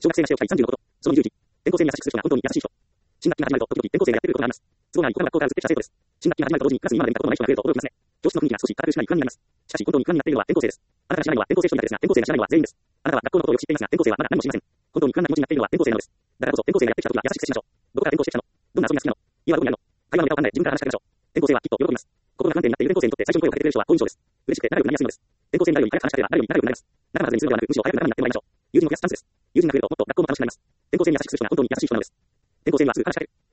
小学生がしておきたい30のこと。その20時。転校生に優しくする人が本当に優しい人。新学期が始まると、時々転校生がやってくることがあります。都合がいい。これは学校からずっとした生徒です。新学期が始まると同時にクラスに今まで見たことのない人が増えると驚きますね。教室の雰囲気が少し堅苦しくない不安になります。しかし、本当に不安になっているのは転校生です。あなたが知らないのは転校生一人だけですが、転校生が知らないのは全員です。あなたは学校のことをよく知っていますが、転校生はまだ何も知りません。本当に不安な気持ちになっているのは転校生なのです。だからこそ、転校生がやってきた時は優しく接しましょう。どこから転校してきたの？どんな遊びが好きなの？家はどこにあるの？会話のネタを考え、自分から話しかけましょう。転校生はきっと喜びます。心が不安定になっている転校生にとって最初に声をかけてくれる人は好印象です。嬉しくて仲良くなりやすいのです。転校生に誰より早く話しかければ誰より仲良くなります。仲間外れにするのではなく、むしろ早く仲間になってもらいましょう。友人を増やすチャンスです。友人が増えるともっと学校も楽しくなります。転校生に優しくする人が本当に優しい人なのです。転校生にはすぐ話しかける。